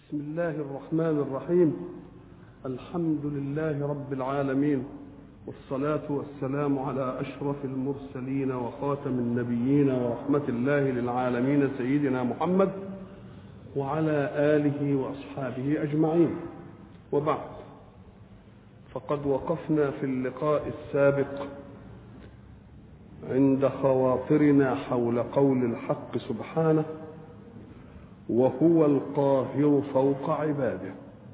بسم الله الرحمن الرحيم. الحمد لله رب العالمين، والصلاة والسلام على أشرف المرسلين وخاتم النبيين ورحمة الله للعالمين سيدنا محمد وعلى آله وأصحابه أجمعين. وبعد، فقد وقفنا في اللقاء السابق عند خواطرنا حول قول الحق سبحانه: وهو القاهر فوق عباده.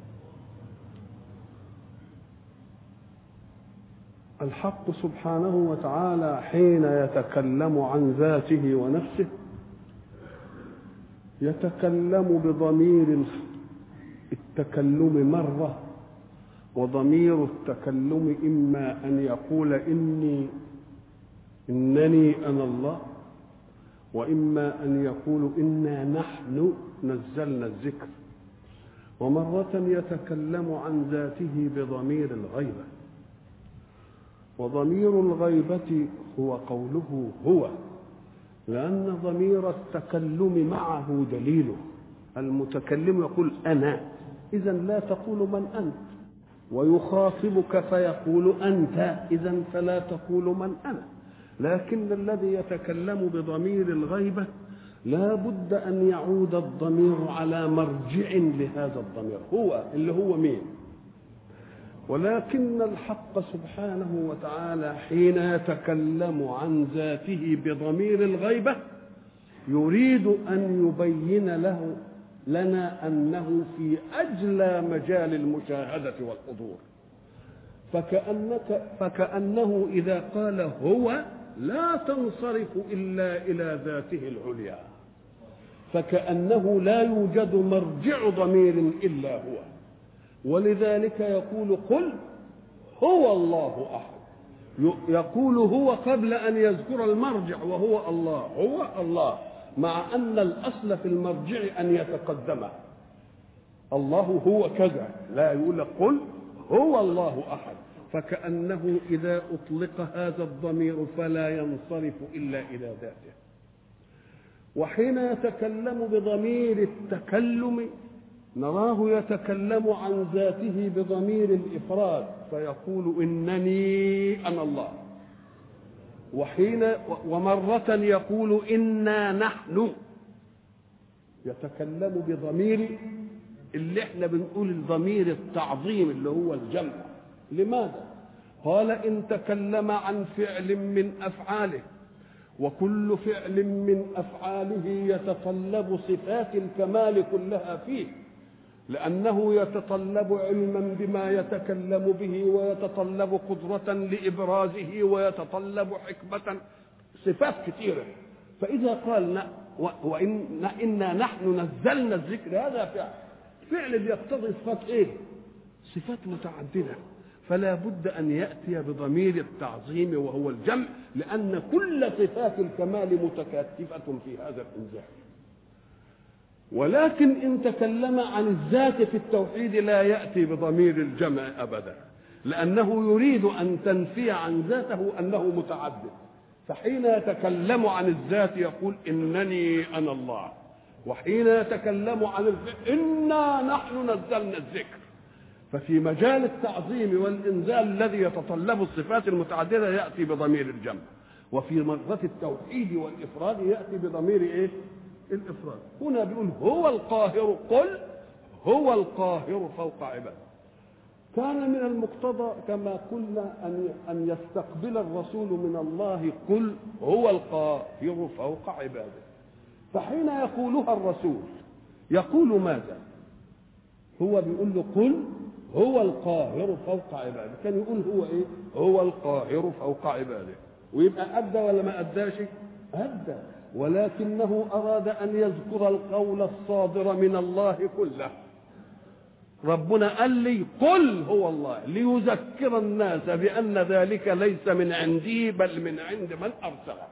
الحق سبحانه وتعالى حين يتكلم عن ذاته ونفسه يتكلم بضمير التكلم مرة، وضمير التكلم إما أن يقول إنني أنا الله، وإما أن يقول إنا نحن نزلنا الذكر. ومرة يتكلم عن ذاته بضمير الغيبة، وضمير الغيبة هو قوله هو، لأن ضمير التكلم معه دليله. المتكلم يقول أنا، إذن لا تقول من أنت، ويخاطبك فيقول أنت، إذن فلا تقول من أنا. لكن الذي يتكلم بضمير الغيبة لا بد أن يعود الضمير على مرجع لهذا الضمير، هو اللي هو مين. ولكن الحق سبحانه وتعالى حين يتكلم عن ذاته بضمير الغيبة يريد أن يبين لنا أنه في أجلى مجال المشاهدة والحضور. فكأنه إذا قال هو لا تنصرف إلا إلى ذاته العليا، فكأنه لا يوجد مرجع ضمير إلا هو. ولذلك يقول قل هو الله أحد، يقول هو قبل أن يذكر المرجع وهو الله، هو الله، مع أن الأصل في المرجع أن يتقدمه. الله هو كذا، لا يقول قل هو الله أحد. فكأنه إذا أطلق هذا الضمير فلا ينصرف إلا إلى ذاته. وحين يتكلم بضمير التكلم نراه يتكلم عن ذاته بضمير الإفراد، فيقول إنني أنا الله. ومرة يقول إنا نحن، يتكلم بضمير اللي احنا بنقول الضمير التعظيم اللي هو الجمع. لماذا؟ قال إن تكلم عن فعل من أفعاله، وكل فعل من أفعاله يتطلب صفات الكمال كلها فيه، لأنه يتطلب علما بما يتكلم به، ويتطلب قدرة لإبرازه، ويتطلب حكمة، صفات كثيرة. فإذا قال إنا نحن نزلنا الذكر، هذا فعل يقتضي صفات إيه؟ صفات متعددة. فلا بد أن يأتي بضمير التعظيم وهو الجمع، لأن كل صفات الكمال متكاتفة في هذا الإنزال. ولكن إن تكلم عن الذات في التوحيد لا يأتي بضمير الجمع أبدا، لأنه يريد أن تنفي عن ذاته أنه متعدد. فحين يتكلم عن الذات يقول إنني أنا الله، وحين يتكلم عن الذكر إنا نحن نزلنا الذكر. ففي مجال التعظيم والإنزال الذي يتطلب الصفات المتعددة يأتي بضمير الجمع، وفي مرة التوحيد والإفراد يأتي بضمير إيه؟ الإفراد. هنا بيقول هو القاهر، قل هو القاهر فوق عباده. كان من المقتضى كما قلنا أن يستقبل الرسول من الله قل هو القاهر فوق عباده. فحين يقولها الرسول يقول ماذا؟ هو بيقول له قل هو القاهر فوق عباده، كان يقول هو ايه؟ هو القاهر فوق عباده. ويبقى أدى ولا ما أداش؟ أدى. ولكنه أراد أن يذكر القول الصادر من الله كله. ربنا قال لي قل هو الله، ليذكر الناس بأن ذلك ليس من عندي بل من عند من أرسله.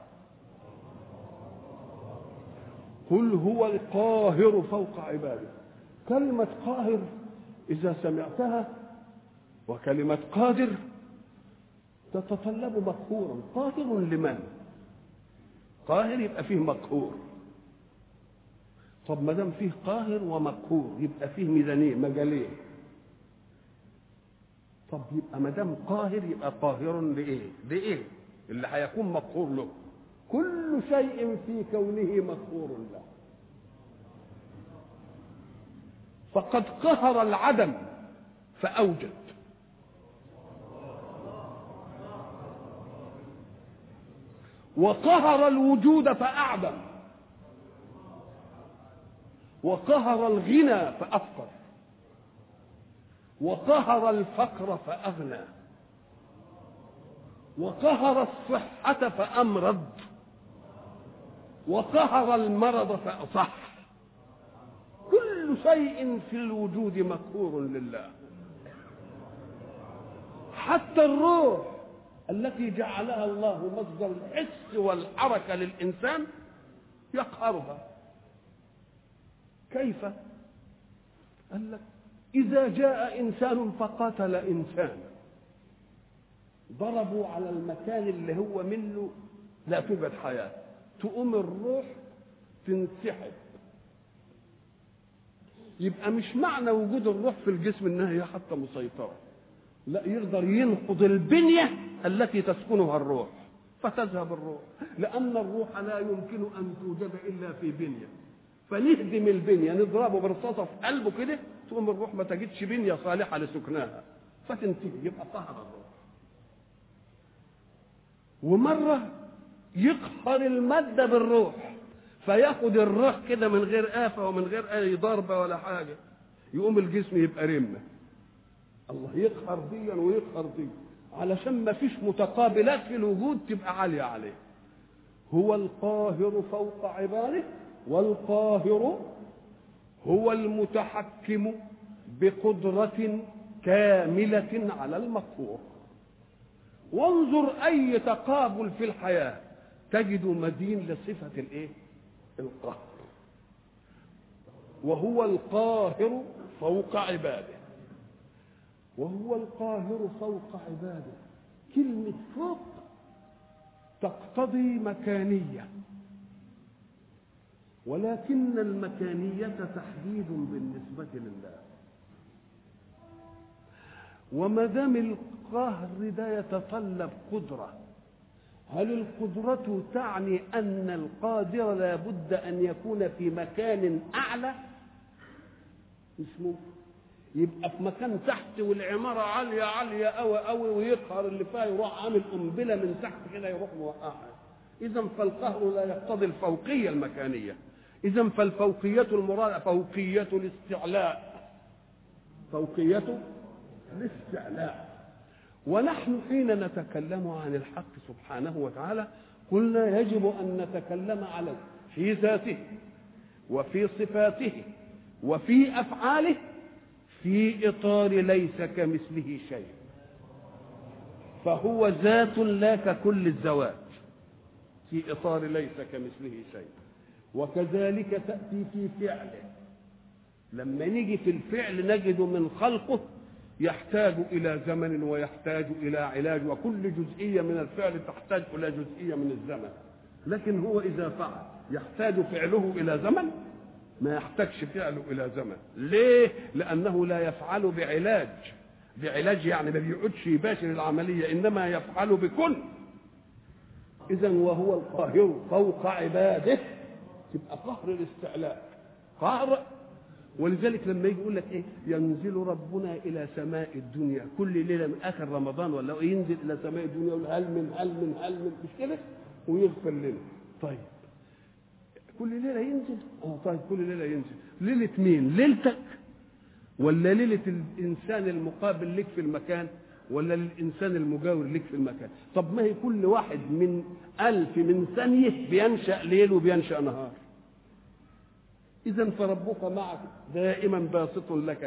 قل هو القاهر فوق عباده. كلمة قاهر إذا سمعتها وكلمة قادر تتطلب مقهورا. قادر لمن؟ قاهر يبقى فيه مقهور. طب ما دام فيه قاهر ومقهور يبقى فيه ميزانين مجالين. طب يبقى ما دام قاهر يبقى قاهر لايه اللي هيكون مقهور له؟ كل شيء في كونه مقهور له. فقد قهر العدم فأوجد، وقهر الوجود فأعدم، وقهر الغنى فأفقر، وقهر الفقر فأغنى، وقهر الصحة فأمرض، وقهر المرض فأصح. كل شيء في الوجود مقهور لله، حتى الروح التي جعلها الله مصدر الحس والحركة للإنسان يقهرها. كيف؟ قال لك إذا جاء إنسان فقاتل إنسان، ضربوا على المكان اللي هو منه لا توجد حياة، تقوم الروح تنسحب. يبقى مش معنى وجود الروح في الجسم انها هي حتى مسيطرة، لا، يقدر ينقض البنية التي تسكنها الروح فتذهب الروح، لأن الروح لا يمكن أن توجد إلا في بنية. فنهدم البنية، نضربه برصاصة في قلبه كده، تقوم الروح ما تجدش بنية صالحة لسكنها فتنتهي، يبقى قهر الروح. ومرة يقهر المادة بالروح، فياخد الروح كده من غير آفة ومن غير أي ضربة ولا حاجة، يقوم الجسم يبقى رمة. الله يقهر ديا ويقهر دي علشان ما فيش متقابلات في الوجود تبقى عالية عليه. هو القاهر فوق عباده، والقاهر هو المتحكم بقدرة كاملة على المقهور. وانظر أي تقابل في الحياة تجد مدين لصفة الايه؟ القهر. وهو القاهر فوق عباده، وهو القاهر فوق عباده. كلمة فوق تقتضي مكانية، ولكن المكانية تحديد بالنسبة لله. وما دام القهر ده يتطلب قدرة، هل القدرة تعني أن القادر لا بد أن يكون في مكان أعلى؟ مش ممكن يبقى في مكان تحت والعمارة عالية عالية أوي أوي ويقهر اللي فيها، يروح عامل قنبلة من تحت كده يروح موقعها. إذا فالقهر لا يقتضي الفوقية المكانية. إذا فالفوقية المراد فوقية الاستعلاء، فوقية الاستعلاء. ونحن حين نتكلم عن الحق سبحانه وتعالى قلنا يجب أن نتكلم عليه في ذاته وفي صفاته وفي أفعاله في إطار ليس كمثله شيء، فهو ذات لا ككل الذوات، في إطار ليس كمثله شيء. وكذلك تأتي في فعله. لما نيجي في الفعل نجد من خلقه يحتاج إلى زمن ويحتاج إلى علاج، وكل جزئية من الفعل تحتاج إلى جزئية من الزمن. لكن هو إذا فعل يحتاج فعله إلى زمن؟ ما يحتاجش فعله إلى زمن. ليه؟ لأنه لا يفعل بعلاج. بعلاج يعني ما بيقعدش يباشر العملية، إنما يفعل بكل. إذا وهو القاهر فوق عباده، تبقى قهر الاستعلاء، قهر. ولذلك لما يجي يقول لك ايه، ينزل ربنا الى سماء الدنيا كل ليله من اخر رمضان ولا ينزل الى سماء الدنيا يقول هل من مش كده ويغفر لنا. طيب كل ليله ينزل؟ طيب كل ليله ينزل. ليله مين؟ ليلتك ولا ليله الانسان المقابل لك في المكان ولا للانسان المجاور لك في المكان؟ طب ما هي كل واحد من 1000 من ثانيه بينشأ ليل وبينشأ نهار. إذن فربك معك دائما باسط لك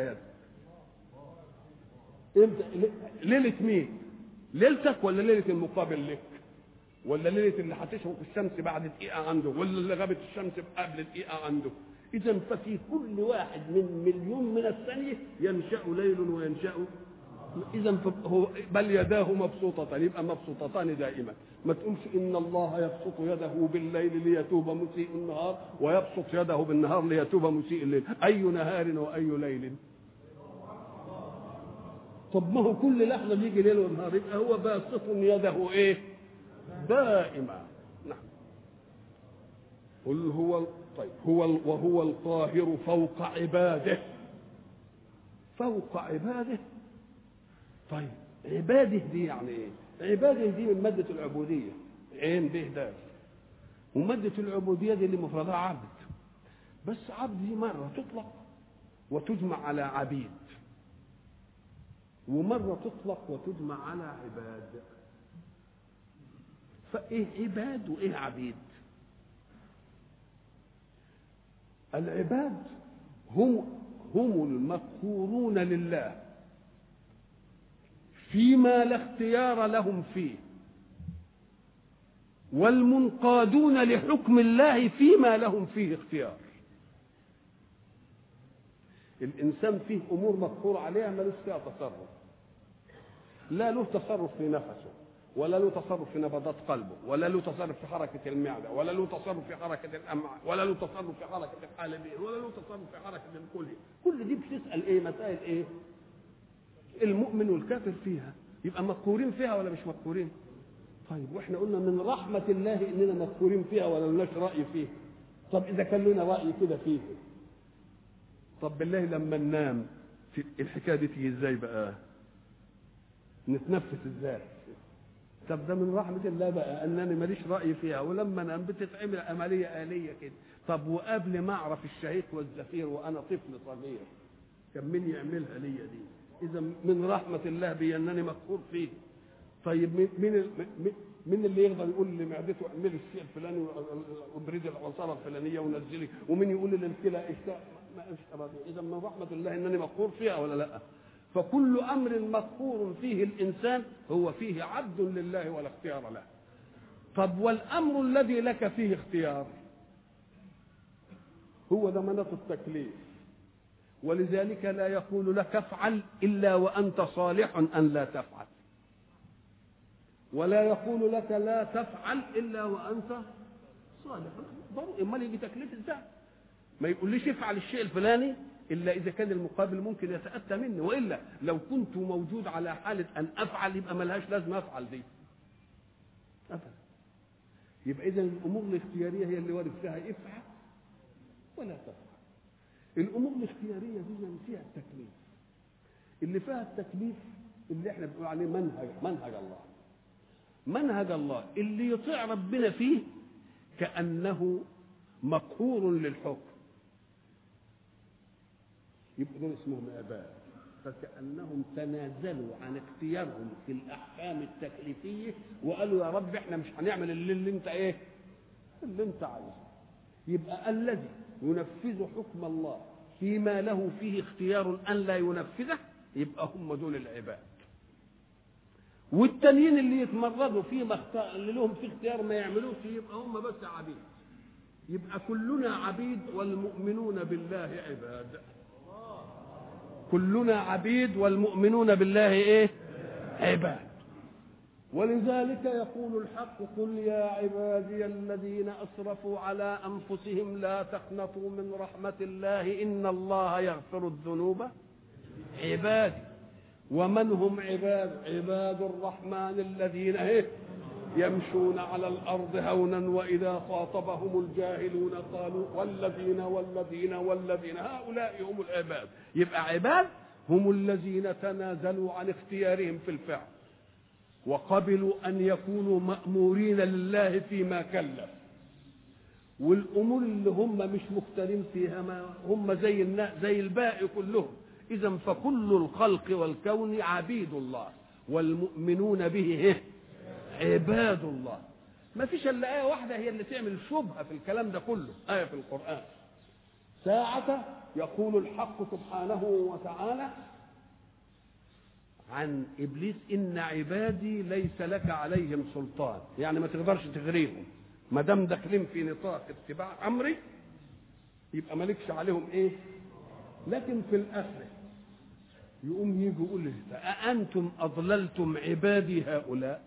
يد. ليلة مين؟ ليلتك ولا ليلة المقابل لك؟ ولا ليلة اللي هتشرق الشمس بعد دقيقة عنده ولا اللي غابت الشمس قبل دقيقة عنده؟ إذن ففي كل واحد من مليون من الثانية ينشأ ليل وينشأ إذا هو بل يداه مبسوطتان، يبقى مبسوطتان دائما. ما تقولش إن الله يبسط يده بالليل ليتوب مسيء النهار ويبسط يده بالنهار ليتوب مسيء الليل. أي نهار وأي ليل؟ طب ما هو كل لحظة بيجي ليل ونهار، يبقى هو باسط يده إيه؟ دائما. نعم. قل هو طيب وهو القاهر فوق عباده. فوق عباده. طيب عباده دي يعني ايه؟ عباده دي من مادة العبودية، عين به دال، ومادة العبودية دي اللي مفردها عبد. بس عبد دي مرة تطلق وتجمع على عبيد، ومرة تطلق وتجمع على عباد. فايه عباد وايه عبيد؟ العباد هم المقهورون لله فيما لا اختيار لهم فيه، والمنقادون لحكم الله فيما لهم فيه اختيار. الإنسان فيه أمور مقهور عليها ملوش فيها تصرف، لا له تصرف في نفسه، ولا له تصرف في نبضات قلبه، ولا له تصرف في حركة المعدة، ولا له تصرف في حركة الأمعاء، ولا له تصرف في حركة الحالبين، ولا له تصرف في حركة الكلى. كل دي بتسأل إيه؟ مسائل إيه؟ المؤمن والكافر فيها، يبقى مقهورين فيها ولا مش مقهورين؟ طيب واحنا قلنا من رحمة الله إننا مقهورين فيها ولا لناش رأي فيها. طب إذا كان لنا رأي كده فيه، طب بالله لما ننام في الحكاية دي تيجي إزاي بقى؟ نتنفس إزاي؟ طب ده من رحمة الله بقى أنني ماليش رأي فيها، ولما أنام بتتعمل عملية آلية كده. طب وقبل ما أعرف الشهيق والزفير وأنا طفل صغير كان مين يعملها لي دي؟ إذا من رحمة الله بي أنني مقهور فيه. طيب مين اللي يقدر يقول لمعدته اعملي الشيء الفلاني وابردي العصاره الفلانيه ونزلي، ومين يقول للكلى اشتاء؟ ما اشترى. إذا من رحمة الله أنني مقهور فيها ولا لا؟ فكل أمر مقهور فيه الإنسان هو فيه عبد لله ولا اختيار له. طب والأمر الذي لك فيه اختيار هو ضمانة التكليف، ولذلك لا يقول لك افعل إلا وأنت صالح أن لا تفعل، ولا يقول لك لا تفعل إلا وأنت صالح. امال يجي تكليف ازاي؟ ما يقوليش افعل الشيء الفلاني إلا إذا كان المقابل ممكن يتأتى مني، وإلا لو كنت موجود على حالة أن أفعل يبقى ملهاش لازم أفعل دي أفعل. يبقى إذا الأمور الاختيارية هي اللي وارد فيها افعل ولا تفعل. الأمور الاختيارية دي فيها التكليف، اللي فيها التكليف اللي احنا بنقول عليه منهج الله. منهج الله اللي يطيع ربنا فيه كأنه مقهور للحكم، يبقى دول اسمهم عباد، فكأنهم تنازلوا عن اختيارهم في الأحكام التكليفية وقالوا يا رب احنا مش هنعمل اللي انت ايه اللي انت عايزه. يبقى الذي ينفذ حكم الله فيما له فيه اختيار أن لا ينفذه يبقى هم دول العباد. والتانيين اللي يتمردوا فيما اللي لهم في اختيار ما يعملوش يبقى هم بس عبيد. يبقى كلنا عبيد والمؤمنون بالله عباد. كلنا عبيد والمؤمنون بالله ايه؟ عباد. ولذلك يقول الحق قل يا عبادي الذين أسرفوا على أنفسهم لا تقنطوا من رحمة الله إن الله يغفر الذنوب عبادي. ومن هم عباد الرحمن الذين يمشون على الأرض هونا وإذا خاطبهم الجاهلون قالوا والذين هؤلاء هم العباد. يبقى عباد هم الذين تنازلوا عن اختيارهم في الفعل وقبلوا أن يكونوا مأمورين لله فيما كلف، والأمور اللي هم مش مختارين فيها ما هم زي الباقي كلهم. إذن فكل الخلق والكون عبيد الله والمؤمنون به عباد الله. ما فيش إلا آية واحدة هي اللي تعمل شبهة في الكلام ده كله، آية في القرآن. ساعة يقول الحق سبحانه وتعالى عن إبليس إن عبادي ليس لك عليهم سلطان، يعني ما تقدرش تغريهم ما دام داخلين في نطاق اتباع أمري يبقى مالكش عليهم إيه. لكن في الآخرة يقوم يجي يقول أأنتم أضللتم عبادي هؤلاء؟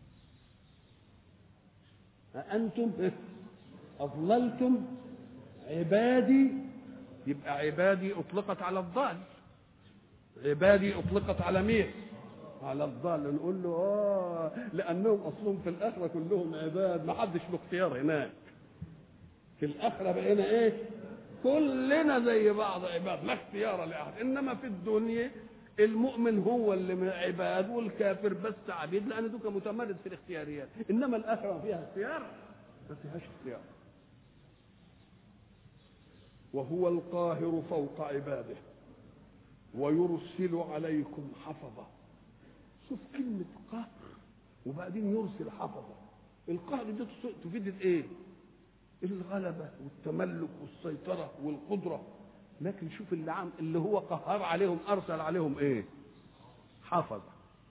أأنتم أضللتم عبادي؟ يبقى عبادي أطلقت على الضال، عبادي أطلقت على مين؟ على الضال. نقول له لأنهم أصلهم في الآخرة كلهم عباد، ما حدش له اختيار هناك. في الآخرة بقينا إيه؟ كلنا زي بعض عباد، لا اختيار لأحد. إنما في الدنيا المؤمن هو اللي عباد والكافر بس عبيد، لأن دوك متمرد في الاختياريات. إنما الآخرة فيها اختيار؟ ما فيهاش اختيار. وهو القاهر فوق عباده ويرسل عليكم حفظة. شوف كلمة قهر وبعدين يرسل حفظة. القهر دي تفيد الايه؟ الغلبة والتملك والسيطرة والقدرة. لكن شوف اللي هو قهر عليهم ارسل عليهم ايه؟ حفظة.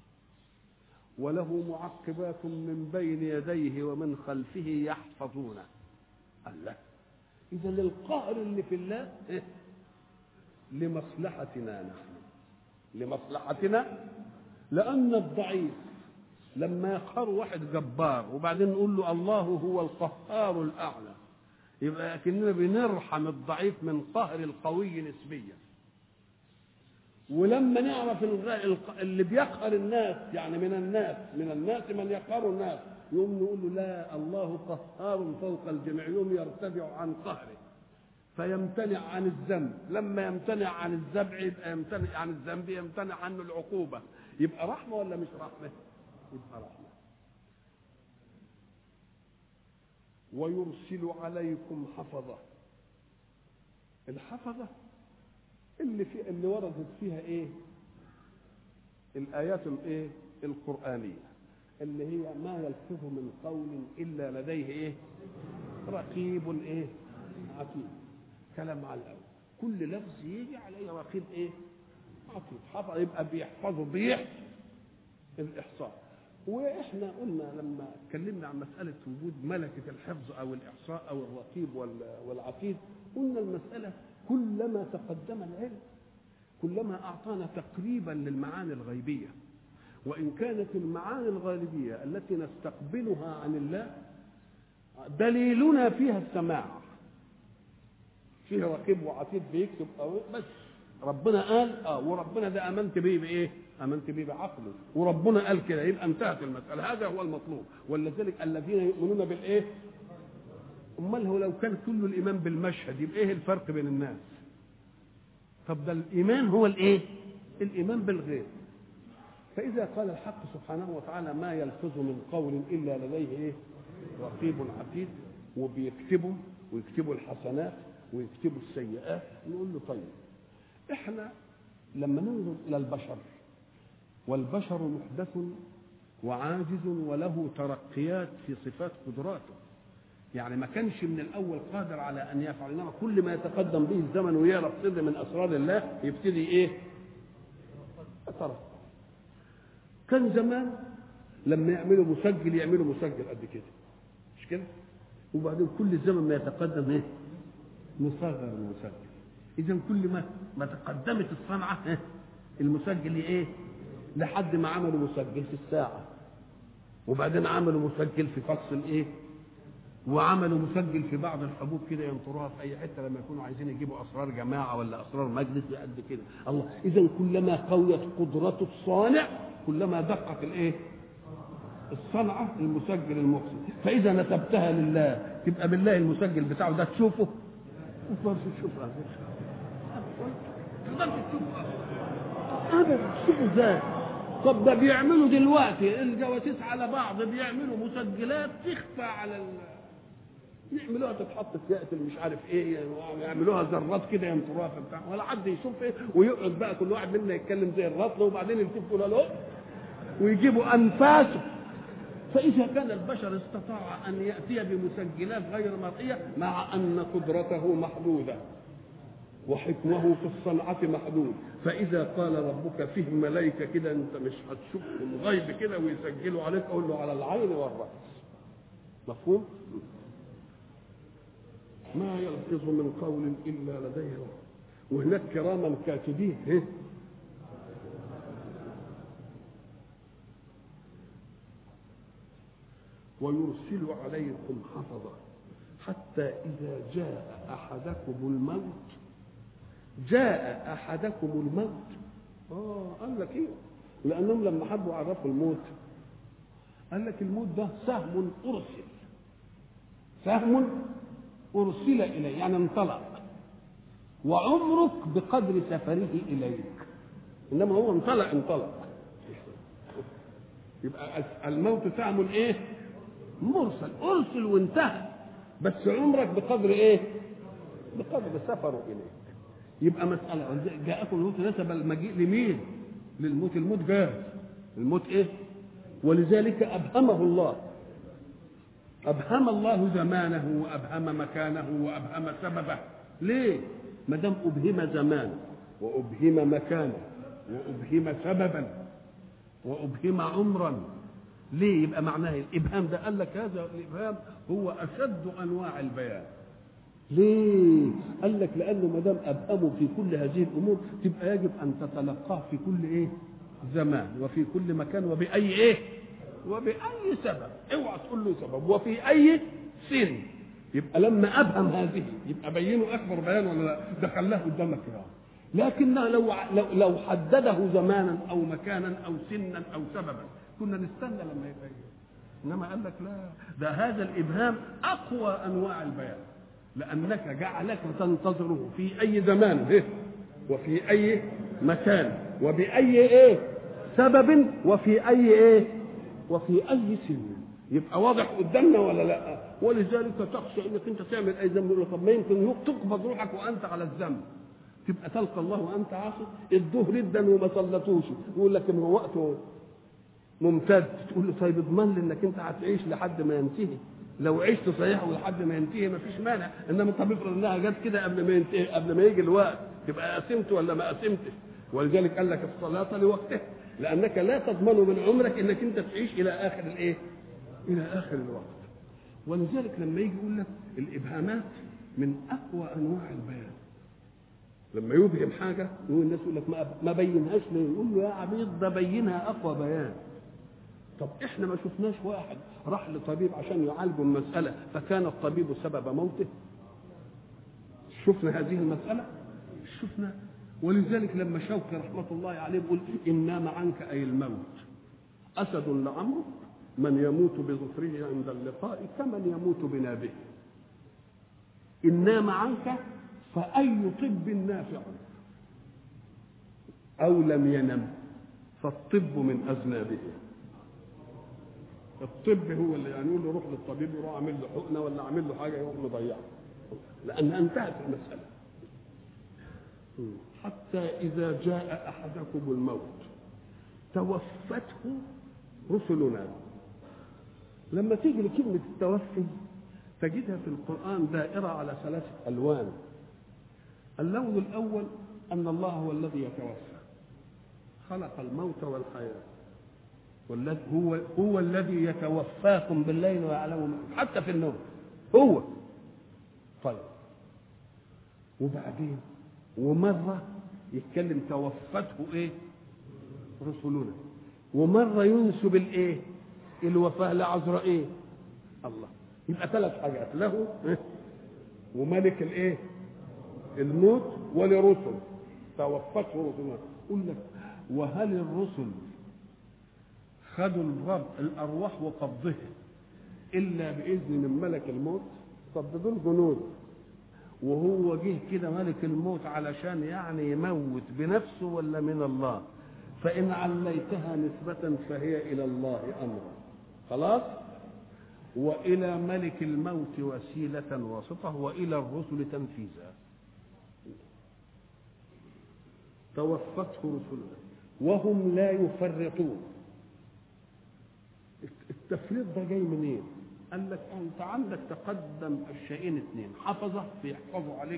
وله معقبات من بين يديه ومن خلفه يحفظونه. الله. إذا القهر اللي في الله إيه؟ لمصلحتنا نحن، لمصلحتنا. لأن الضعيف لما يقهر واحد جبار وبعدين نقول له الله هو القهار الأعلى، يبقى كأننا بنرحم الضعيف من قهر القوي نسبيا. ولما نعرف اللي بيقهر الناس، يعني من الناس من يقهر الناس، يوم نقول له لا، الله قهار فوق الجميع، يوم يرتفع عن قهره فيمتنع عن الذنب. لما يمتنع عن الذبح يبقى يمتنع عن الذنب، يمتنع عنه العقوبة. يبقى رحمة ولا مش رحمة؟ يبقى رحمة. ويرسل عليكم حفظة. الحفظة اللي وردت فيها ايه؟ الآيات الايه؟ القرآنية، اللي هي ما يلفظ من قول إلا لديه ايه؟ رقيب ايه؟ عتيد. كلام على الأول، كل لفظ يجي عليه رقيب ايه؟ عتيد. حفظ يبقى بيحفظه الإحصاء. واحنا قلنا لما اتكلمنا عن مسألة وجود ملكة الحفظ أو الإحصاء أو الرقيب والعتيد، قلنا المسألة كلما تقدم العلم كلما أعطانا تقريبا للمعاني الغيبية. وإن كانت المعاني الغالبية التي نستقبلها عن الله دليلنا فيها السماع، فيه رقيب وعتيد بيكتب بس ربنا قال وربنا ده امنت بيه بايه؟ امنت بيه بعقله، وربنا قال كده، يبقى انتهت المساله. هذا هو المطلوب. ولذلك الذين يؤمنون بالايه؟ امال هو لو كان كل الايمان بالمشهد يبقى ايه الفرق بين الناس؟ طب ده الايمان هو الايه؟ الايمان بالغيب. فاذا قال الحق سبحانه وتعالى ما يلفظ من قول الا لديه ايه؟ رقيب عتيد، وبيكتبوا ويكتبوا الحسنات ويكتبوا السيئات، نقول له طيب احنا لما ننظر الى البشر، والبشر محدث وعاجز وله ترقيات في صفات قدراته، يعني ما كانش من الاول قادر على ان يفعل، انما كل ما يتقدم به الزمن ويعرف سر من اسرار الله يبتدي ايه؟ يترقى. كان زمان لما يعملوا مسجل قد كده، مش كده؟ وبعدين كل الزمن ما يتقدم ايه؟ مصغر المسجل. اذا كل ما تقدمت الصنعه المسجل ايه؟ لحد ما عملوا مسجل في الساعه، وبعدين عملوا مسجل في فصل الايه، وعملوا مسجل في بعض الحبوب كده ينطروها في اي حته لما يكونوا عايزين يجيبوا اسرار جماعه ولا اسرار مجلس قد كده. الله. اذا كلما قويت قدرة الصانع كلما دقت الايه؟ الصنعه المسجل المحسن. فاذا نسبتها لله تبقى بالله المسجل بتاعه ده تشوفه؟ ما تقدرش تشوفه ابدا. تشوفه ازاي؟ طب ده بيعملوا دلوقتي الجواسيس على بعض، بيعملوا مسجلات تخفى على يعملوها تتحط في يأتي مش عارف ايه، يعملوها ذرات كده ينطروها في بتاع، ولا حد يشوف ايه، ويقعد بقى كل واحد منا يتكلم زي الرطل، وبعدين يلتفوا له ويجيبوا انفاسه. فاذا كان البشر استطاع ان ياتي بمسجلات غير مرئيه، مع ان قدرته محدوده وحكمه في الصنعه محدود، فاذا قال ربك فيه ملائكه كده انت مش هتشوفهم غيب كده ويسجلوا عليك، اقول له على العين والراس. مفهوم؟ ما يلفظ من قول الا لديه. وهناك كراما كاتبين ويرسل عليكم حفظة حتى إذا جاء أحدكم الموت. جاء أحدكم الموت. قال لك إيه؟ لأنهم لما حبوا عرفوا الموت قال لك الموت ده سهم أرسل، سهم أرسل إليه، يعني انطلق، وعمرك بقدر سفره إليك، إنما هو انطلق. يبقى الموت سهم إيه؟ مرسل، أرسل وانتهى، بس عمرك بقدر إيه؟ بقدر سفره إليك. يبقى مسألة جاءكم الموت نسب المجيء لمين؟ للموت. الموت جاهز، الموت إيه؟ ولذلك أبهمه الله، أبهم الله زمانه وأبهم مكانه وأبهم سببه. ليه؟ ما دام أبهم زمان وأبهم مكانه وأبهم سببا وأبهم عمرا، ليه؟ يبقى معناه الإبهام ده قال لك هذا الإبهام هو أشد أنواع البيان. ليه؟ قال لك لأنه ما دام أبهمه في كل هذه الأمور تبقى يجب أن تتلقاه في كل إيه؟ زمان وفي كل مكان وبأي إيه؟ وبأي سبب. اوعى تقول له سبب. وفي أي سن. يبقى لما أبهم هذه يبقى بينه أكبر بيان ولا لا؟ ده خلاه قدامك يعني. لكنه لو حدده زمانا أو مكانا أو سنا أو سببا كنا نستنى لما يبين. إنما قال لك لا، ده هذا الإبهام أقوى أنواع البيان، لأنك جعلك تنتظره في أي زمان وفي أي مكان وبأي إيه سبب وفي أي إيه وفي أي سن. يبقى واضح قدامنا ولا لا؟ ولذلك تخشى انك انت تعمل اي ذنب. يقول طب ما يمكن تقبض روحك وانت على الذنب، تبقى تلقى الله وانت عاصي. الظهر جدا وما صلتوش، يقول لك هو وقته ممتد، تقول له طيب اضمن لي انك انت هتعيش لحد ما ينتهي. لو عشت صحيح ولحد ما ينتهي ما فيش مانع، انما طب افرض انها جت كده قبل ما ينتهي، قبل ما يجي الوقت، تبقى قسمت ولا ما قسمتش؟ ولذلك قال لك الصلاه لوقتها، لانك لا تضمن من عمرك انك انت تعيش الى اخر الايه؟ الى اخر الوقت. ولذلك لما يجي يقول لك الابهامات من اقوى انواع البيان. لما يبهم حاجه يقول الناس يقول لك ما بينهاش ليه؟ يقول له يا عبيد ده بينها اقوى بيان. طب احنا ما شفناش واحد راح لطبيب عشان يعالجه المساله فكان الطبيب سبب موته؟ شفنا هذه المساله؟ شفنا. ولذلك لما شوقي رحمه الله عليه بيقول ان نام عنك اي الموت اسد لعمرك من يموت بظفره عند اللقاء كمن يموت بنابه. إن نام عنك فأي طب نافع، أو لم ينم فالطب من أذنابه. الطب هو اللي يعني يقول له روح للطبيب يروح عامل له حقنة ولا عامل له حاجة يروح مضيعه، لأن انتهت المسألة. حتى إذا جاء أحدكم الموت توفته رسلنا. لما تيجي لكلمة التوفي تجدها في القرآن دائرة على ثلاثة ألوان. اللون الأول أن الله هو الذي يتوفى، خلق الموت والحياة، والذي هو الذي يتوفاكم بالليل ويعلم حتى في النوم هو. طيب وبعدين ومرة يتكلم توفته إيه؟ رسلنا. ومرة ينسب الإيه؟ الوفاة لعزرائيل. الله. يبقى ثلاث حاجات، له وملك الايه؟ الموت، ولرسل توفته رسلنا. قل لك وهل الرسل خدوا الارواح وقبضها الا باذن من ملك الموت؟ طب دول جنود، وهو جه كده ملك الموت علشان يعني يموت بنفسه ولا من الله؟ فان عليتها نسبة فهي الى الله امرا، خلاص. وإلى ملك الموت وسيلة واسطة، وإلى الرسل تنفيذا. توفته رسلنا وهم لا يفرطون. التفريط ده جاي منين؟ قال لك أنت عندك تقدم الشيئين اثنين، حفظة بيحفظوا عليك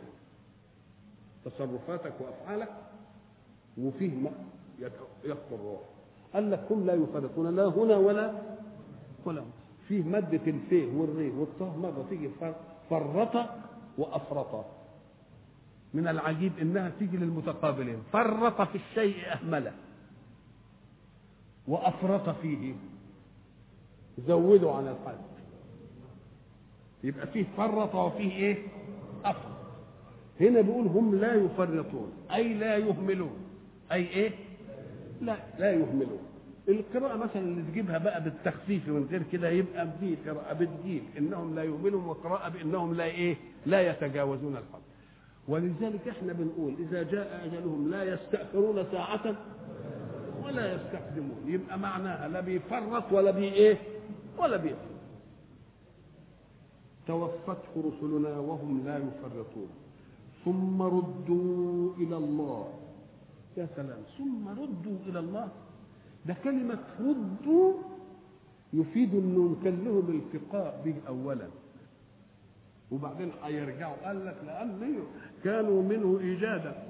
تصرفاتك وأفعالك، وفيه يخطر الروح. قال لك هم لا يفرطون لا هنا ولا هنا. فيه مادة الفيه والريه والطه مرة تيجي فرط وأفرط. من العجيب إنها تيجي للمتقابلين، فرط في الشيء أهمله وأفرط فيه زودوا عن الحد، يبقى فيه فرط وفيه ايه؟ افرط. هنا بيقول هم لا يفرطون اي لا يهملون، اي ايه؟ لا يهملون. القراءة مثلا اللي تجيبها بقى بالتخفيف من غير كده يبقى دي قراءة بتجيب انهم لا يهملون، وقراءة بانهم لا ايه؟ لا يتجاوزون الحد. ولذلك احنا بنقول اذا جاء اجلهم لا يستأخرون ساعة ولا يستقدمون، يبقى معناها لا بيفرط ولا بي ايه؟ ولا بيفرط. توفته رسلنا وهم لا يفرطون ثم ردوا الى الله. يا سلام، ثم ردوا الى الله. ده كلمة ردوا يفيد انه كان لهم التقاء به اولا وبعدين هيرجعوا. قال لك لأن كانوا منه ايجادا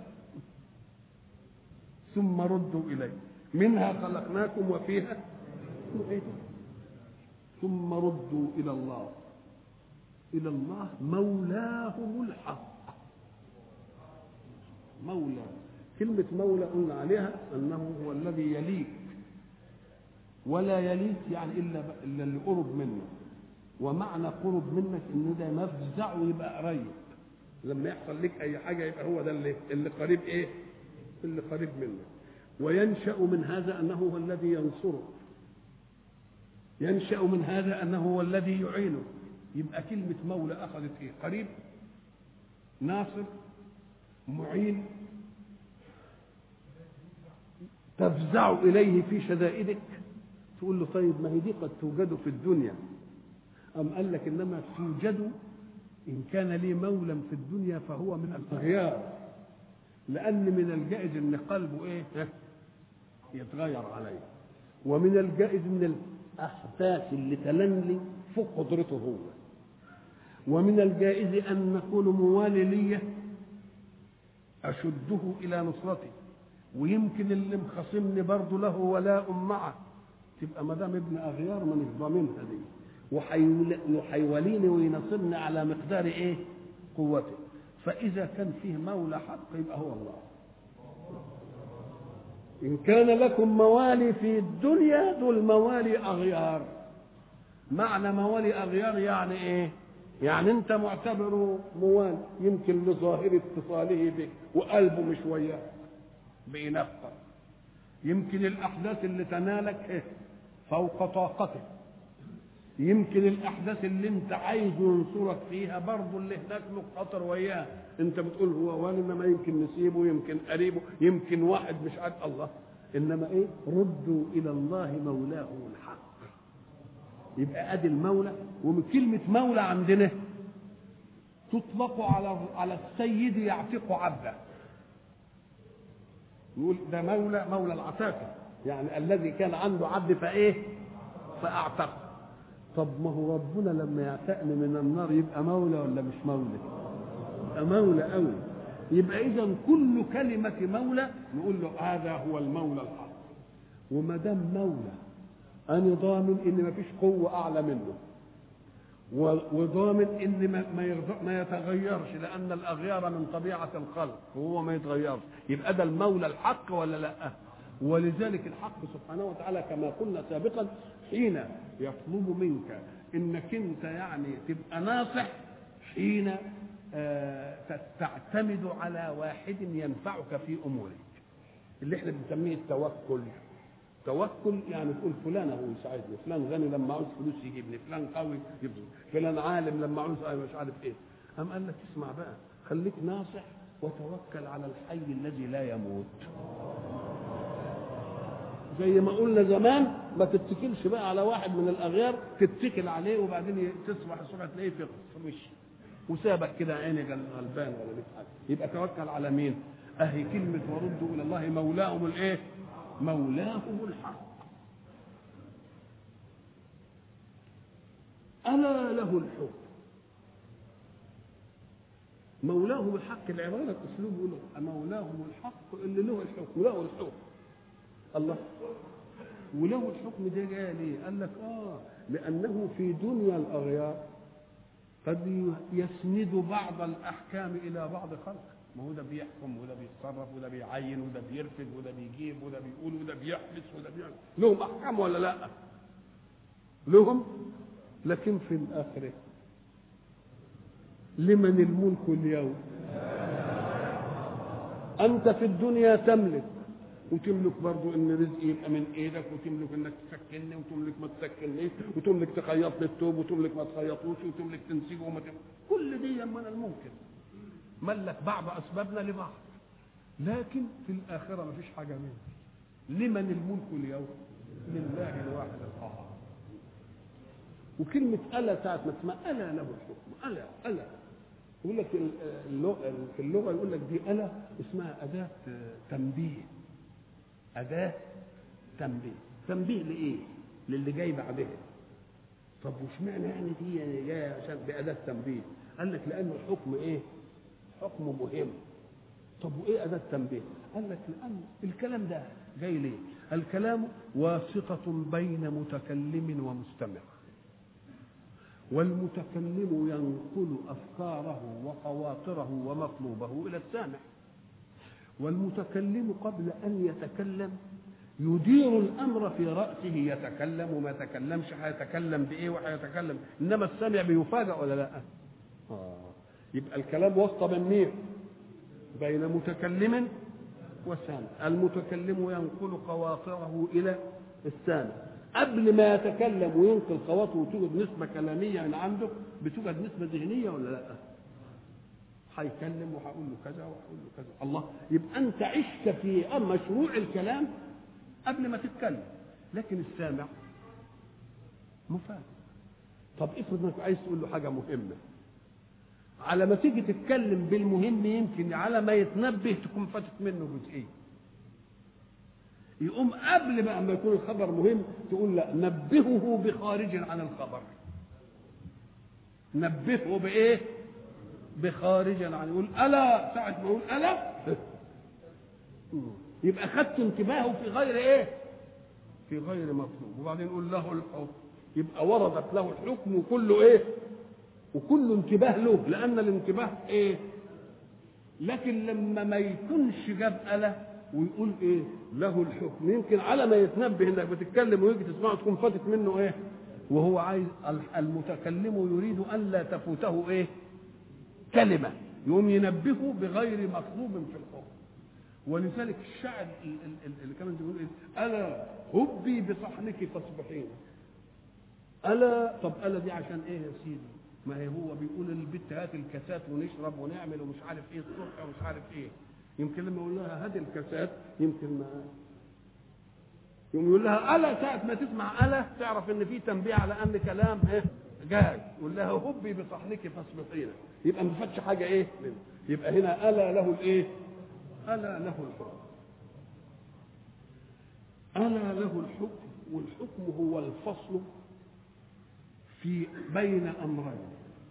ثم ردوا اليه، منها خلقناكم وفيها نعيدكم ثم ردوا الى الله. الى الله مولاهم الحق. مولى، كلمة مولى قلنا عليها انه هو الذي يليك، ولا يليك يعني الا اللي قرب منه. ومعنى قرب منك ان ده مفزع ويبقى قريب، لما يحصل لك اي حاجه يبقى هو ده اللي قريب ايه؟ اللي قريب منك. وينشأ من هذا انه هو الذي ينصره، ينشأ من هذا انه هو الذي يعينه. يبقى كلمه مولى اخذت ايه؟ قريب، ناصر، معين، تفزع اليه في شدائدك. تقول له طيب ما هي دي قد توجد في الدنيا. أم قال لك إنما توجد إن كان لي مولى في الدنيا فهو من الأغيار، لأن من الجائز إن قلبه إيه؟ يتغير عليه، ومن الجائز إن الأحداث اللي تلنلي فوق قدرته هو، ومن الجائز أن نكون موالي لي أشده إلى نصرتي، ويمكن اللي مخصمني برضه له ولاء معه. تبقى ما دام ابن أغيار ما نفضى منها دي، وحيوليني وينصرني على مقدار ايه؟ قوته. فاذا كان فيه مولى حق يبقى هو الله. ان كان لكم موالي في الدنيا، دول موالي اغيار. معنى موالي اغيار يعني ايه؟ يعني انت معتبره موالي يمكن لظاهر اتصاله بك وقلبه مش وياه بينفق، يمكن الاحداث اللي تنالك إيه؟ فوق طاقتك، يمكن الاحداث اللي انت عايز ينصرك فيها برضه اللي هناك له خطر وياه. انت بتقول هو وان انما يمكن نسيبه، يمكن قريبه، يمكن واحد مش عارف الله. انما ايه؟ ردوا الى الله مولاهم الحق. يبقى ادي المولى. ومن كلمه مولى عندنا تطلق على السيد يعتق عبده. يقول ده مولى العتاقه، يعني الذي كان عنده عبد فايه؟ فاعتقه. طب ما هو ربنا لما يعتقني من النار يبقى مولى ولا مش مولى؟ يبقى مولى قوي. يبقى اذا كل كلمه مولى نقول له هذا هو المولى الحق. وما دام مولى انا ضامن ان ما فيش قوه اعلى منه، وضامن ان ما يتغيرش، لان الاغيار من طبيعه الخلق وهو ما يتغيرش. يبقى ده المولى الحق ولا لا؟ ولذلك الحق سبحانه وتعالى كما قلنا سابقا حين يطلب منك انك انت يعني تبقى ناصح، حين تعتمد على واحد ينفعك في امورك، اللي احنا بنسميه التوكل. توكل يعني تقول فلان هو يساعدني، فلان غني لما عاوز فلوس يجيبني، فلان قوي يجيبني، فلان عالم لما عاوز مش عارف ايه. قام قال لك اسمع بقى، خليك ناصح وتوكل على الحي الذي لا يموت. زي ما قلنا زمان ما تتكلش بقى على واحد من الاغيار، تتكل عليه وبعدين تصبح الصبح تلاقيه في وش وسابك كده عيني غلبان ولا مش حاجه. يبقى توكل على مين؟ اهي كلمه وردوا الى الله مولاهم الايه؟ مولاهم الحق. الا له الحكم. مولاهم الحق، العباره الاسلوب يقول مولاهم الحق اللي له الحكم، له الحكم الله. وله الحكم ده جاي ليه؟ قال لك لانه في دنيا الاغيار قد يسند بعض الاحكام الى بعض خلق. ما هو ده بيحكم وده بيتصرف وده بيعين وده بيرفد وده بيجيب وده بيقول وده بيحبس وده بيعمل، لهم احكام ولا لا؟ لهم، لكن في الآخرة لمن الملك اليوم. أنت في الدنيا تملك، وتملك برضو ان رزقي يبقى من ايدك، وتملك انك تسكنني، وتملك ما تسكننيش، وتملك تخيط لي الثوب، وتملك ما تخيطوش، وتملك تنسجه وما تملك. كل دي من الممكن، ملك بعض اسبابنا لبعض، لكن في الاخره ما فيش حاجه منه. لمن الملك اليوم؟ لله الواحد القهار. وكلمه الا ساعه ما تسمع الا له الحكم، الا يقول لك في اللغه يقول لك دي الا اسمها اداه تنبيه. أداة تنبيه. تنبيه لإيه؟ للي جاي بعدها. طب وش معنى يعني دي جاية عشان بأداة تنبيه؟ قال لك لأن الحكم إيه؟ حكم مهم. طب وإيه أداة تنبيه؟ قال لك لأن الكلام ده جاي ليه؟ الكلام واسطة بين متكلم ومستمع، والمتكلم ينقل أفكاره وخواطره ومطلوبه إلى السامع، والمتكلم قبل أن يتكلم يدير الأمر في رأسه، يتكلم وما يتكلمش، هيتكلم بإيه وهيتكلم، إنما السامع بيفاجأ ولا لا؟ يبقى الكلام واسطة بين مين؟ بين متكلم وسامع. المتكلم ينقل خواطره إلى السامع، قبل ما يتكلم وينقل خواطره وتوجد نسبة كلامية من عنده، بتوجد نسبة ذهنية ولا لا؟ هيكلم وهقول له كذا وهقول له كذا. الله، يبقى انت عشت في مشروع الكلام قبل ما تتكلم، لكن السامع مفاجئ. طب افرض انك عايز تقول له حاجه مهمه، على ما تيجي تتكلم بالمهم يمكن على ما يتنبه تكون فاتت منه جزئيه، يقوم قبل ما يكون الخبر مهم تقول لا نبهه بخارج عن الخبر. نبهه بايه؟ بخارج عن، يقول الا، ساعه ما يقول الا يبقى خدت انتباهه في غير ايه؟ في غير مطلوب. وبعدين يقول له الحكم، يبقى وردت له الحكم وكله ايه؟ وكله انتباه له، لان الانتباه ايه؟ لكن لما ما يكونش جاب الا ويقول ايه؟ له الحكم، يمكن على ما يتنبه انك بتتكلم ويجي تسمعه تكون فاتت منه ايه؟ وهو عايز، المتكلم يريد ان لا تفوته ايه؟ كلمه، يقوم ينبهه بغير مطلوب في الحكم. ولذلك الشاعر اللي كمان بيقول ايه؟ الا هبي بصحنك فاصبحين. الا، طب الا دي عشان ايه يا سيدي؟ ما هي هو بيقول للبت هات الكاسات ونشرب ونعمل ومش عارف ايه الصبح ومش عارف ايه، يمكن لما يقول لها هات الكاسات يمكن ما يقوم يقول لها الا، ساعه ما تسمع الا تعرف ان في تنبيه على ان كلام ايه جاي. يقول لها هبي بصحنك فاصبحين، يبقى ما فاتش حاجه ايه منه. يبقى هنا الا له الايه؟ الا له الحكم. الا له الحكم، والحكم هو الفصل في بين امرين،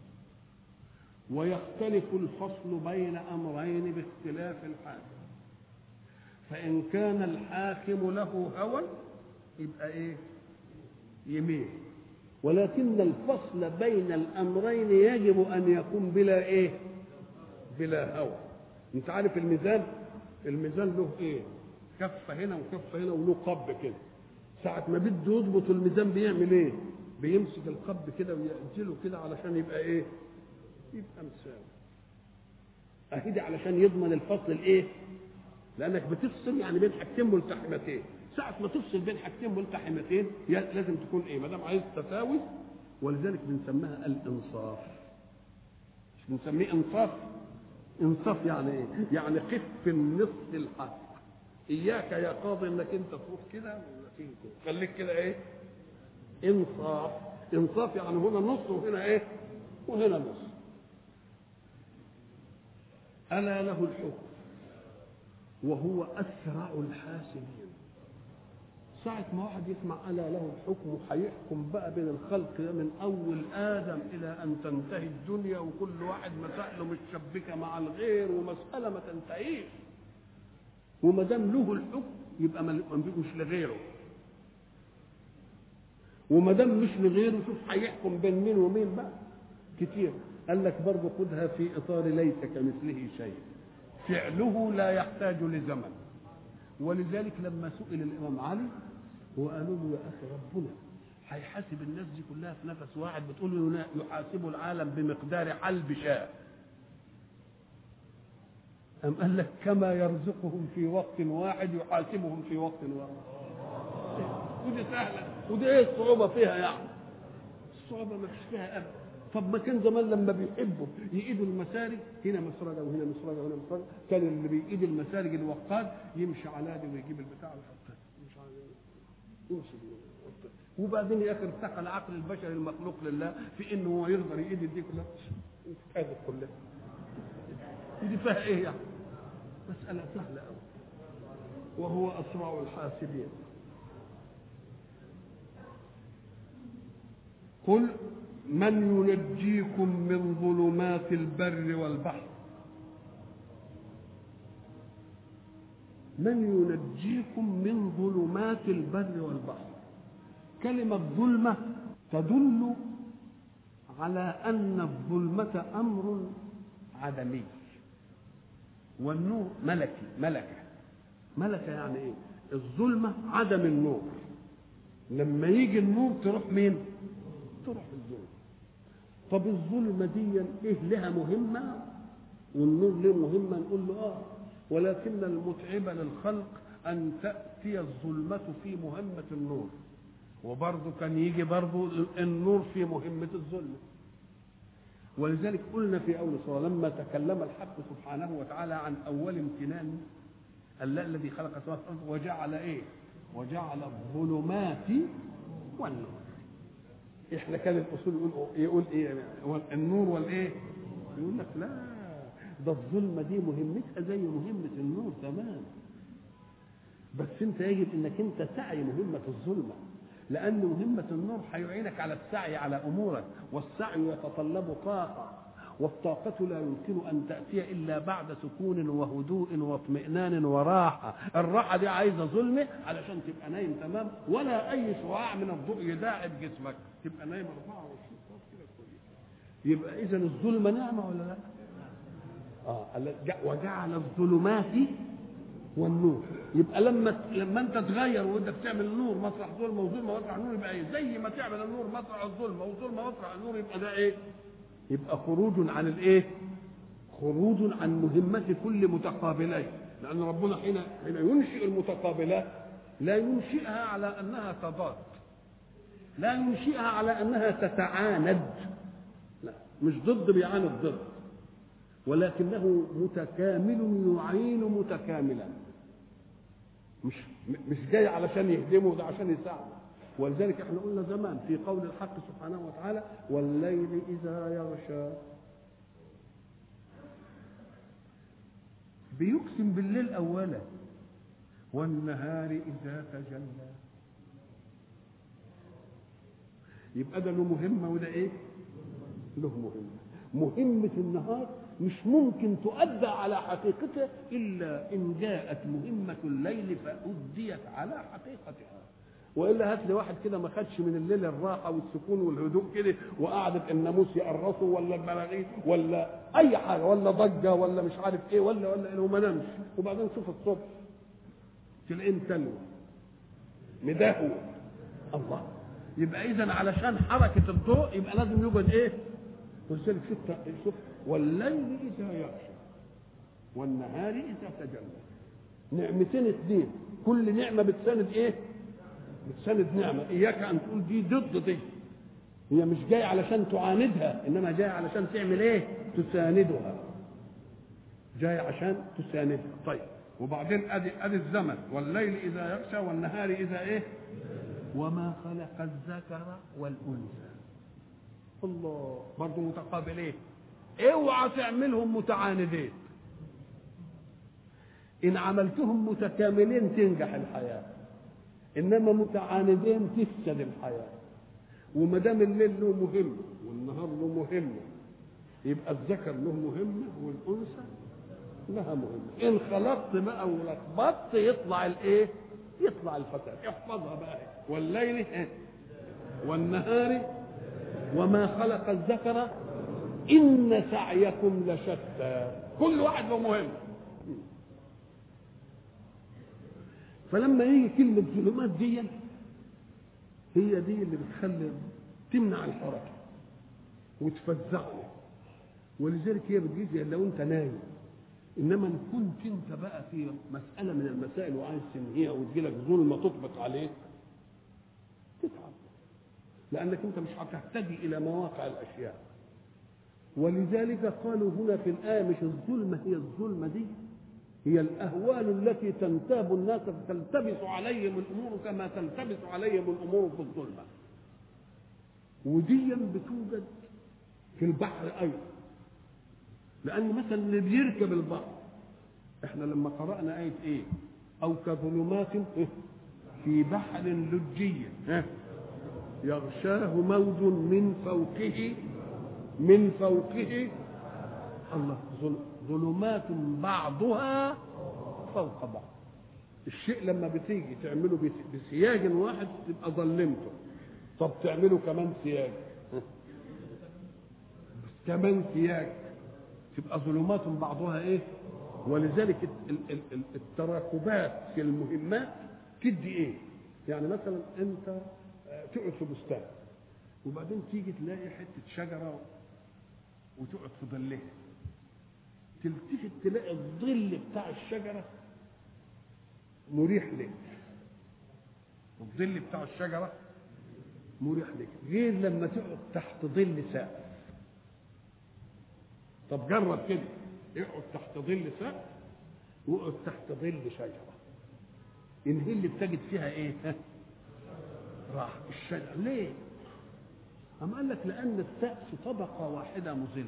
ويختلف الفصل بين امرين باختلاف الحاكم. فان كان الحاكم له هوى يبقى ايه؟ يميل. ولكن الفصل بين الامرين يجب ان يكون بلا ايه؟ بلا هوى. انت عارف الميزان له ايه؟ كفه هنا وكفه هنا وله قب كده. ساعه ما بده يضبط الميزان بيعمل ايه؟ بيمسك القب كده ويأجله كده علشان يبقى ايه؟ يبقى مساوي. اهدي علشان يضمن الفصل الايه؟ لانك بتفصل يعني بين حاجتين ملتحمتين. ساعه ما تفصل بين حاجتين ملتحمتين لازم تكون ايه؟ ما دام عايز تساوي. ولذلك بنسميها الانصاف. مش بنسميه انصاف؟ انصاف يعني ايه؟ يعني قف النصف الحق. اياك يا قاضي انك انت تروح كده ولا تيجي كده، خليك كده ايه؟ انصاف. انصاف يعني هنا نص وهنا ايه؟ وهنا نص. الا له الحكم وهو اسرع الحاسبين. ساعة ما واحد يسمع الا له الحكم هيحكم بقى بين الخلق ده من اول ادم الى ان تنتهي الدنيا، وكل واحد مسائله متشبكه مع الغير ومساله ما تنتهيش. وما دام له الحكم يبقى ما بيجوش لغيره، وما دام مش لغيره شوف هيحكم بين مين ومين بقى كتير. قال لك برضه خدها في اطار ليس كمثله شيء، فعله لا يحتاج لزمن. ولذلك لما سئل الامام علي وقالوا له يا اخي ربنا هيحاسب الناس دي كلها في نفس واحد. بتقول يحاسب العالم بمقدار حلب شاة. أم قال لك كما يرزقهم في وقت واحد يحاسبهم في وقت واحد. ودي سهلة، ودي ايه الصعوبة فيها يعني؟ الصعوبة ما فيش فيها أبدا. طب ما كان زمان لما بيحبوا يقيدوا المسارج، هنا مسرجة وهنا مسرجة وهنا مسرجة، كان اللي بيقيد المسارج الوقاد يمشي على دي ويجيب البتاع ويحطها، يمشي وبعدين يا اخي ارتقى العقل البشري المخلوق لله في انه هو يقدر يقيد دي كلها، هذه كلها دي فيها ايه يعني؟ مسألة سهلة قوي. وهو أسرع الحاسبين. قل من ينجيكم من ظلمات البر والبحر. من ينجيكم من ظلمات البر والبحر. كلمة ظلمة تدل على أن الظلمة أمر عدمي والنور ملكي. ملكة يعني ايه؟ الظلمة عدم النور. لما يجي النور تروح مين؟ تروح الظلمة. طب الظلمة دي ايه لها مهمة والنور له مهمة؟ نقول له ولكن المتعب للخلق ان تأتي الظلمة في مهمة النور، وبرضه كان يجي برضه النور في مهمة الظلمة. ولذلك قلنا في اول سورة لما تكلم الحق سبحانه وتعالى عن اول امتنان الذي خلق السماوات والارض وجعل ايه؟ وجعل الظلمات والنور. احنا كان الاصول يقول ايه؟ النور والايه؟ يقول لك لا، ده الظلمه دي مهمتها زي مهمه النور تمام، بس انت يجب انك انت تعي مهمه الظلمه، لان مهمه النور هيعينك على السعي على امورك، والسعي يتطلب طاقه، والطاقة لا يمكن أن تأتي إلا بعد سكون وهدوء واطمئنان وراحة. الراحة دي عايزة ظلمة علشان تبقى نايم تمام، ولا أي شعاع من الضوء يداعب جسمك، تبقى نايم 24 ساعة كده كويس. يبقى إذا الظلمة نعمة ولا لا؟ وجعل الظلمات والنور. يبقى لما أنت تغير وأنت تعمل النور مطرح ظلمة وظلمة مطرح نور، يبقى إيه؟ زي ما تعمل النور مطرح الظلمة وظلمة مطرح النور، يبقى ده إيه؟ يبقى خروج عن الايه؟ خروج عن مهمة كل متقابلين. لأن ربنا حين ينشئ المتقابلات لا ينشئها على أنها تضاد، لا ينشئها على أنها تتعاند، لا، مش ضد بيعاند ضد، ولكنه متكامل يعين متكاملا، مش جاي علشان يهدمه، ده عشان يساعده. ولذلك احنا قلنا زمان في قول الحق سبحانه وتعالى والليل إذا يغشى، بيقسم بالليل أولا، والنهار إذا تجلى. يبقى ده له مهمة وده إيه؟ له مهمة. مهمة النهار مش ممكن تؤدى على حقيقتها إلا إن جاءت مهمة الليل فأديت على حقيقتها. والا هات لي واحد كده ما خدش من الليل الراحه والسكون والهدوء كده، وقعدت الناموس يقرصه ولا البلاغيث ولا اي حاجه ولا ضجه ولا مش عارف ايه ولا وما نامش، وبعدين شوف الصبح تلاقيه متلوى مدهوى. الله، يبقى اذا علشان حركه الضوء يبقى لازم يوجد ايه؟ ولذلك شوف والليل اذا يغشى والنهار اذا تجلى. نعمتين اثنين، كل نعمه بتساند ايه؟ بتساند نعمة. إياك أن تقول دي ضد دي، هي مش جاية علشان تعاندها، إنما جاية علشان تعمل إيه؟ تساندها، جاية عشان تساندها. طيب، وبعدين أدي الزمن والليل إذا يغشى والنهار إذا إيه؟ وما خلق الذكر والأنثى. الله، برضه متقابلين، اوعى تعملهم متعاندين. إن عملتهم متكاملين تنجح الحياة، انما متعاندين تفسد الحياه. وما دام الليل له مهمه والنهار له مهمه، يبقى الذكر له مهمه والانثى لها مهمه. ان خلطت بقى ولخبطت يطلع الايه؟ يطلع الفساد. احفظها بقى، والليل والنهار وما خلق الذكر ان سعيكم لشتى. كل واحد له مهمه. فلما يجي كلمة ظلمات دي هي دي اللي بتخلي تمنع الحركه وتفزعني، ولذلك هي بتجي لو انت نايم. انما ان كنت انت بقى في مساله من المسائل وعايز تنهيها وتجيلك ظلمه تطبق عليك تتعب، لانك انت مش هتهتدي الى مواقع الاشياء. ولذلك قالوا هنا في الايه مش الظلمه، هي الظلمه دي هي الاهوال التي تنتاب الناس فتلتبس عليهم الامور كما تلتبس عليهم الامور في الظلمه، وديا بتوجد في البحر ايضا. لان مثلا اللي بيركب البحر، احنا لما قرانا ايه ايه او كظلمات في بحر لجي يغشاه موج من فوقه الله، ظلمات بعضها فوق بعض. الشيء لما بتيجي تعمله بسياج واحد تبقى ظلمته، طب تعمله كمان سياج كمان سياج تبقى ظلمات بعضها ايه. ولذلك التراكبات في المهمات تدي ايه. يعني مثلا انت تقعد في بستان وبعدين تيجي تلاقي حته شجره وتقعد في ظلها، تلتفت تلاقي الظل بتاع الشجره مريح لك، الظل بتاع الشجره مريح لك، غير لما تقعد تحت ظل سقف. طب جرب كده، اقعد تحت ظل سقف واقعد تحت ظل شجره، الهي اللي بتجد فيها ايه؟ راح الشجره. ليه؟ أم قال لك لأن السقف طبقة واحدة مظلة،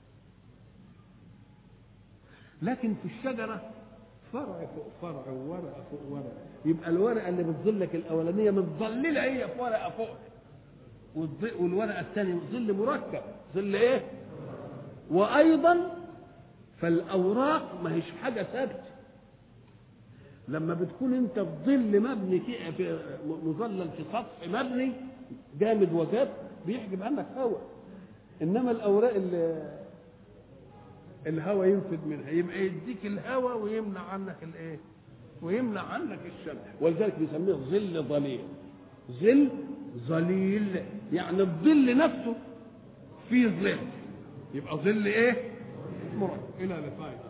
لكن في الشجرة فرع فوق فرع وورقة فوق ورقة، يبقى الورقة اللي بتظلك الأولانية متظللة هي في ورقة فوق، والورقة الثانية ظل مركب، ظل إيه؟ وأيضا فالأوراق ما هيش حاجة ثابتة. لما بتكون أنت في ظل مبني في مظلل في سطح مبني جامد وجاب بيحجب عنك هواء، انما الاوراق الهواء ينفد منها، يبقى يديك الهواء ويمنع عنك الايه؟ ويمنع عنك الشمس. ولذلك بيسميه ظل ظليل. ظل ظليل يعني الظل نفسه فيه ظل، يبقى ظل ايه؟ مركب. الى لقاء.